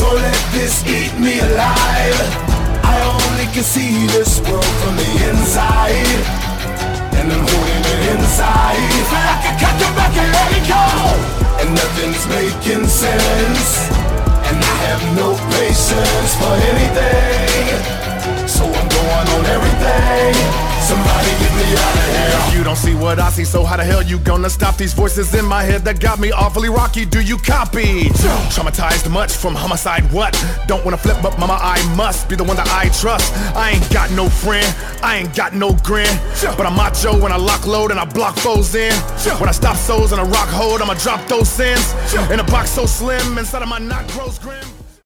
So let this eat me alive. I only can see this world from the inside, and I'm holding it inside. Feel like I cut you back and let it go, and nothing's making sense, and I have no patience for anything. So I'm going on everything. Somebody get me out of here. You don't see what I see, so how the hell you gonna stop these voices in my head that got me awfully rocky? Do you copy? Traumatized much from homicide, what? Don't wanna flip, but mama, I must be the one that I trust. I ain't got no friend, I ain't got no grin, but I'm macho when I lock load and I block foes in. When I stop souls and I rock hold, I'ma drop those sins in a box so slim inside of my knot grows grim.